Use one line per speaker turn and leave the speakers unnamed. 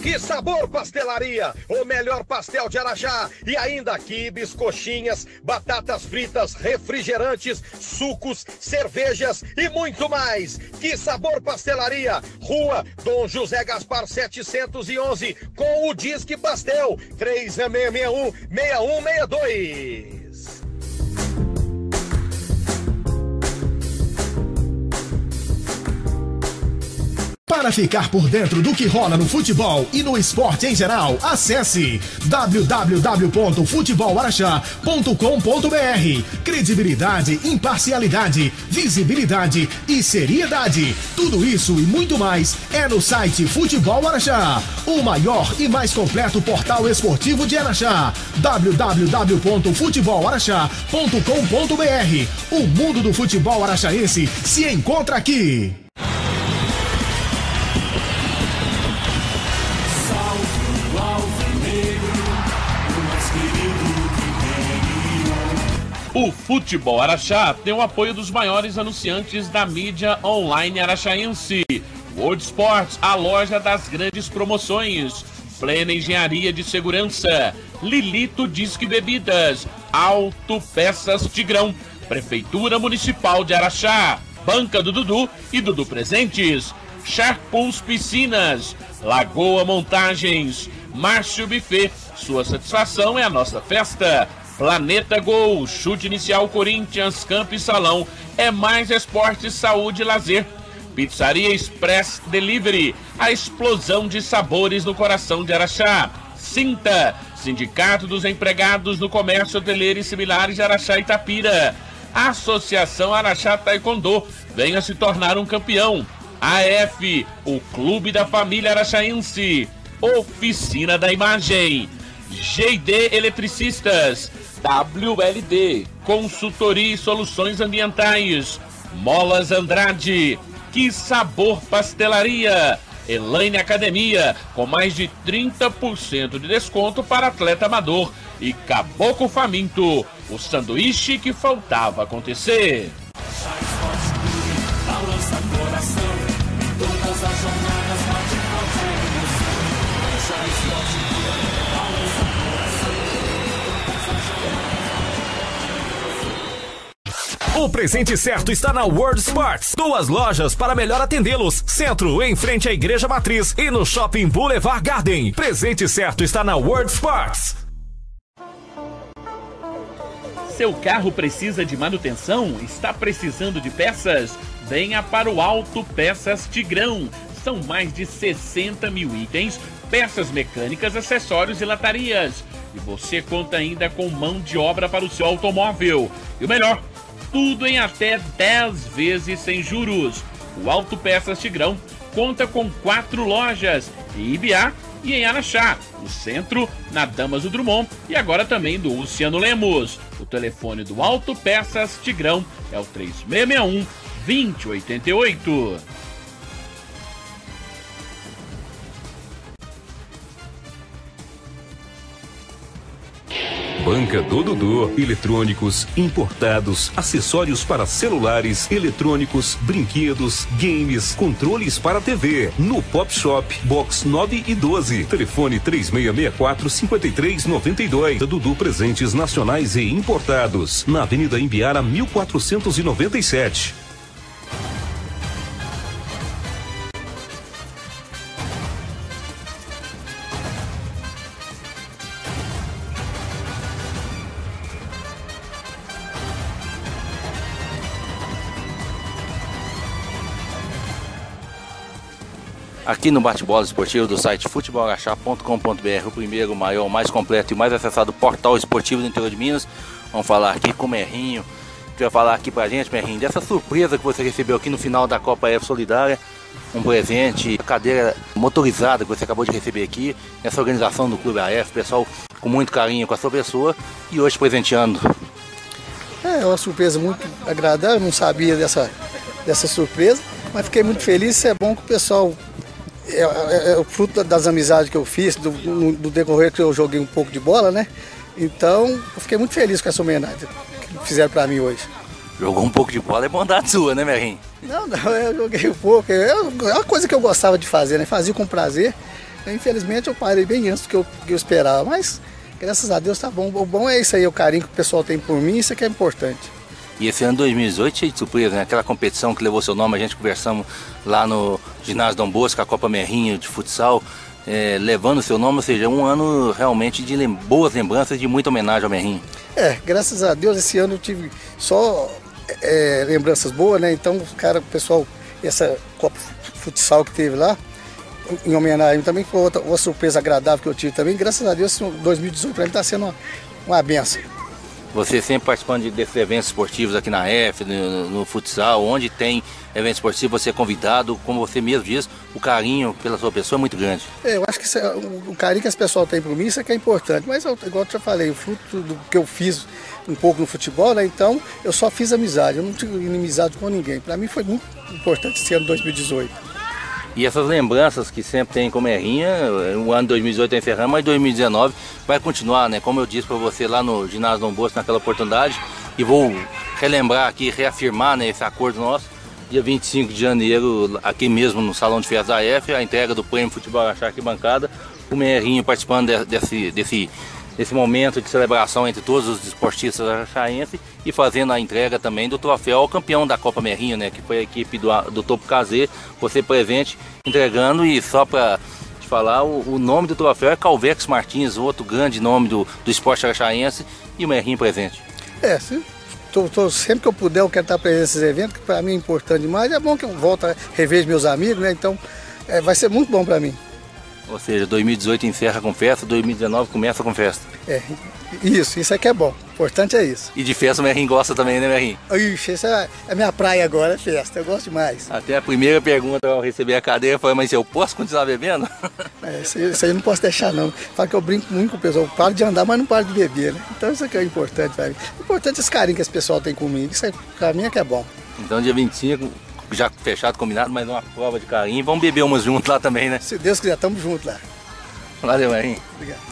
Que Sabor Pastelaria, o melhor pastel de Araxá. E ainda quibes, coxinhas, batatas fritas, refrigerantes, sucos, cervejas e muito mais. Que Sabor Pastelaria, Rua Dom José Gaspar 711, com o Disque Pastel, 3661-6162.
Para ficar por dentro do que rola no futebol e no esporte em geral, acesse www.futebolaraxá.com.br. Credibilidade, imparcialidade, visibilidade e seriedade. Tudo isso e muito mais é no site Futebol Araxá, o maior e mais completo portal esportivo de Araxá. www.futebolaraxá.com.br. O mundo do futebol araxaense se encontra aqui.
O Futebol Araxá tem o apoio dos maiores anunciantes da mídia online araxaense. World Sports, a loja das grandes promoções. Plena Engenharia de Segurança. Lilito Disque Bebidas. Autopeças Tigrão. Prefeitura Municipal de Araxá. Banca do Dudu e Dudu Presentes. Sharpools Piscinas. Lagoa Montagens. Márcio Buffet. Sua satisfação é a nossa festa. Planeta Gol, chute inicial Corinthians, campo e salão, é mais esporte, saúde e lazer. Pizzaria Express Delivery, a explosão de sabores no coração de Araxá. Sinta, Sindicato dos Empregados no Comércio Hoteleiro e Similares de Araxá e Itapira. Associação Araxá Taekwondo, venha se tornar um campeão. AF, o Clube da Família Araxaense. Oficina da Imagem. GD Eletricistas. WLD, Consultoria e Soluções Ambientais. Molas Andrade. Que Sabor Pastelaria. Elaine Academia, com mais de 30% de desconto para atleta amador. E Caboclo Faminto, o sanduíche que faltava acontecer.
O presente certo está na World Sports. 2 lojas para melhor atendê-los. Centro, em frente à Igreja Matriz, e no Shopping Boulevard Garden. Presente certo está na World Sports.
Seu carro precisa de manutenção? Está precisando de peças? Venha para o Auto Peças Tigrão. São mais de 60 mil itens, peças mecânicas, acessórios e latarias. E você conta ainda com mão de obra para o seu automóvel. E o melhor, tudo em até 10 vezes sem juros. O Auto Peças Tigrão conta com 4 lojas, em Ibiá e em Araxá, no centro, na Damaso Drummond e agora também do Luciano Lemos. O telefone do Auto Peças Tigrão é o 3661-2088.
Banca do Dudu, eletrônicos, importados, acessórios para celulares, eletrônicos, brinquedos, games, controles para TV. No Pop Shop, box 9 e 12. Telefone 3664-5392. Dudu Presentes Nacionais e Importados. Na Avenida Imbiara, 1497.
Aqui no bate-bola esportivo do site futebolaraxá.com.br, o primeiro, maior, mais completo e mais acessado portal esportivo do interior de Minas. Vamos falar aqui com o Merrinho, que vai falar aqui pra gente, Merrinho, dessa surpresa que você recebeu aqui no final da Copa F Solidária. Um presente, a cadeira motorizada que você acabou de receber aqui, nessa organização do Clube AF, pessoal com muito carinho com a sua pessoa e hoje presenteando.
É uma surpresa muito agradável, não sabia dessa surpresa, mas fiquei muito feliz. Isso é bom que o pessoal... É o fruto das amizades que eu fiz, do decorrer que eu joguei um pouco de bola, né? Então, eu fiquei muito feliz com essa homenagem que fizeram pra mim hoje.
Jogou um pouco de bola, é bondade sua, né, Merrinho?
Não, eu joguei um pouco. É uma coisa que eu gostava de fazer, né? Fazia com prazer. Infelizmente eu parei bem antes do que eu esperava, mas graças a Deus tá bom. O bom é isso aí, o carinho que o pessoal tem por mim, isso é que é importante.
E esse ano 2018 cheio de surpresa, né? Aquela competição que levou seu nome, a gente conversamos lá no ginásio Dom Bosco, a Copa Merrinho de futsal, levando seu nome, ou seja, um ano realmente de boas lembranças, de muita homenagem ao Merrinho.
Graças a Deus esse ano eu tive só lembranças boas, né? Então, o pessoal, essa Copa Futsal que teve lá, em homenagem também, foi outra surpresa agradável que eu tive também. Graças a Deus, 2018 para mim está sendo uma benção.
Você sempre participando desses eventos esportivos aqui na F, no futsal, onde tem evento esportivo, você é convidado, como você mesmo diz, o carinho pela sua pessoa é muito grande.
Eu acho que o carinho que as pessoas têm por mim, isso é que é importante. Mas, igual eu já falei, o fruto do que eu fiz um pouco no futebol, né? Então eu só fiz amizade, eu não tive inimizade com ninguém. Para mim foi muito importante esse ano 2018.
E essas lembranças que sempre tem com o Merrinha, o ano 2018 está encerrando, mas 2019 vai continuar, né? Como eu disse para você lá no ginásio Dom Bosco, naquela oportunidade, e vou relembrar aqui, reafirmar, né, esse acordo nosso, dia 25 de janeiro, aqui mesmo no Salão de Festas da F, a entrega do Prêmio Futebol Araxá Arquibancada, o Merrinho participando desse momento de celebração entre todos os esportistas araxaenses e fazendo a entrega também do troféu ao campeão da Copa Merrinho, né, que foi a equipe do Topo Cazê, você presente, entregando. E só para te falar, o nome do troféu é Calvex Martins, outro grande nome do esporte araxaense, e o Merrinho presente.
Sempre que eu puder, eu quero estar presente nesses eventos, que para mim é importante demais. É bom que eu volte a rever meus amigos, né, então vai ser muito bom para mim.
Ou seja, 2018 encerra com festa, 2019 começa com festa.
Isso é que é bom. O importante é isso.
E de festa o Merrinho gosta também, né, Merrinho?
Ixi, essa é a minha praia agora, é festa. Eu gosto demais.
Até a primeira pergunta ao receber a cadeira foi, mas eu posso continuar bebendo?
Isso aí eu não posso deixar, não. Fala que eu brinco muito com o pessoal. Eu paro de andar, mas não paro de beber, né? Então isso aqui é importante para mim. O importante é esse carinho que esse pessoal tem comigo. Isso aí, pra mim é que é bom.
Então dia 25... já fechado, combinado, mas uma prova de carinho. Vamos beber umas juntos lá também, né?
Se Deus quiser, tamo junto lá.
Valeu, Merrinho.
Obrigado.